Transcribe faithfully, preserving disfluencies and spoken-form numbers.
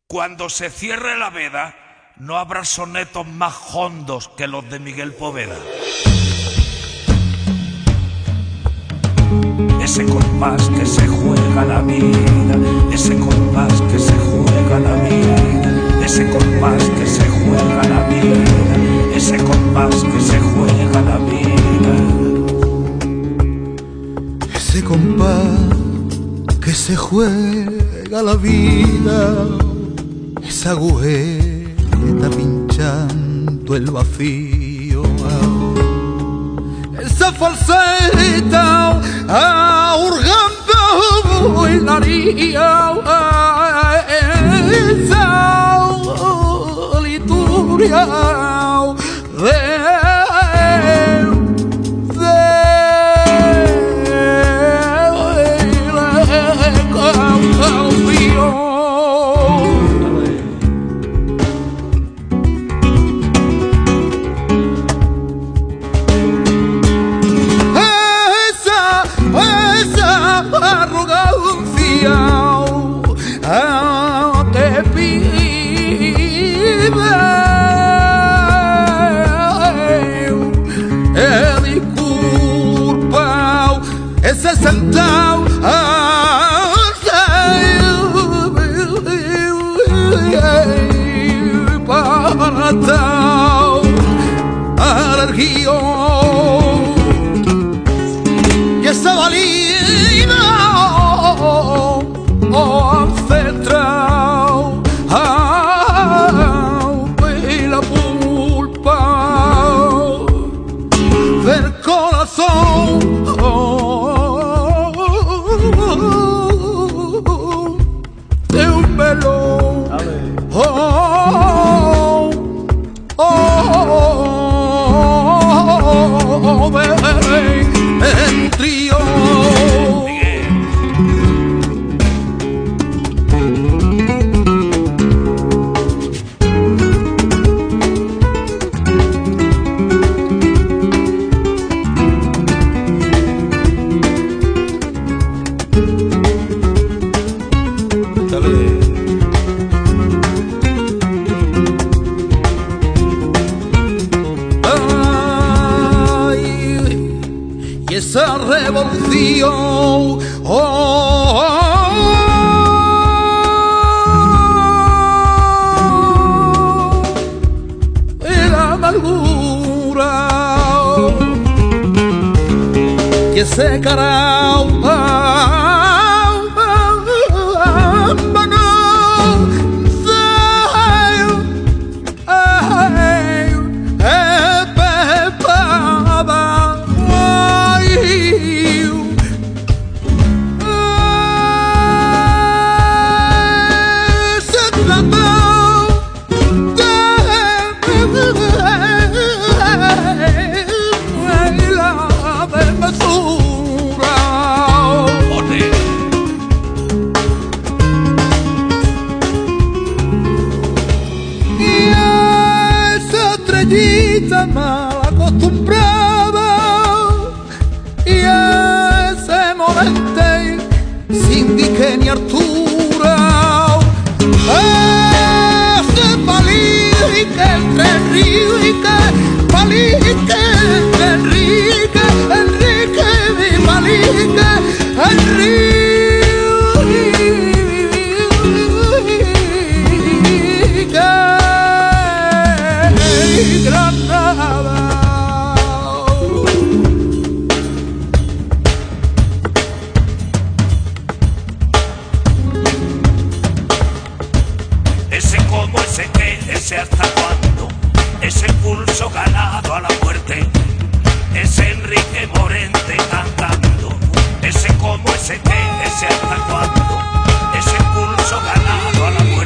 Cuando se cierre la veda, no habrá sonetos más hondos que los de Miguel Poveda. Ese compás que se juega la vida, ese compás que se juega la vida, ese compás que se juega la vida, ese compás que se juega la vida. Ese compás que se juega la vida, esa agujeta pinchando el vacío, esa falseta hurgando en la haría, esa liturgia de te pide disculpa, ese sentado para estar al guión y esa valida ancestral, y la pulpa del corazón de un melón. Oh, oh, oh, oh, en trío. Esa revolución, oh, y la amargura que se caramba. Mal acostumbrada y ese momento sin dique ni altura, ese palique entre Enrique, palique entre Enrique, Enrique mi palique, Enrique Granada. Ese cómo, ese qué, ese hasta cuándo, ese pulso ganado a la muerte, ese Enrique Morente cantando. Ese cómo, ese qué, ese hasta cuándo, ese pulso ganado a la muerte.